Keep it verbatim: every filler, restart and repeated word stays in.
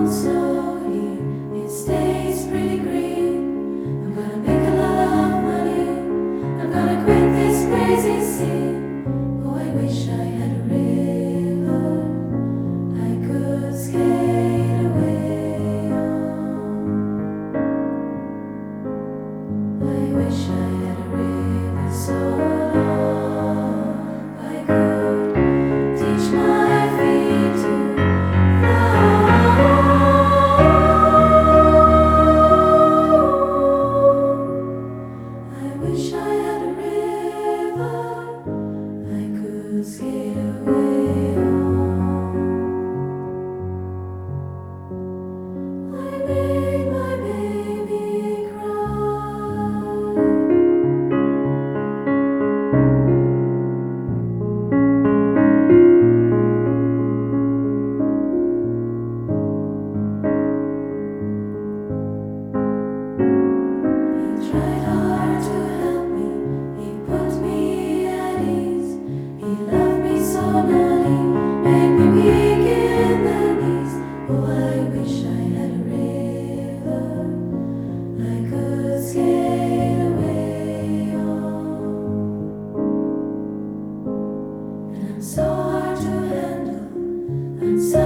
slowly, it stays pretty green. I'm gonna make a lot of money. I'm gonna quit this crazy scene. Oh, I wish I had a river I could skate away on. I wish I had a river so long I could teach my feet to I wish I had a river I could skate away on. I made my baby cry. He tried hard to help me, he put me at ease. He loved me so naughty, made me weak in the knees. Oh, I wish I had a river I could skate away on. And I'm so hard to handle, I'm so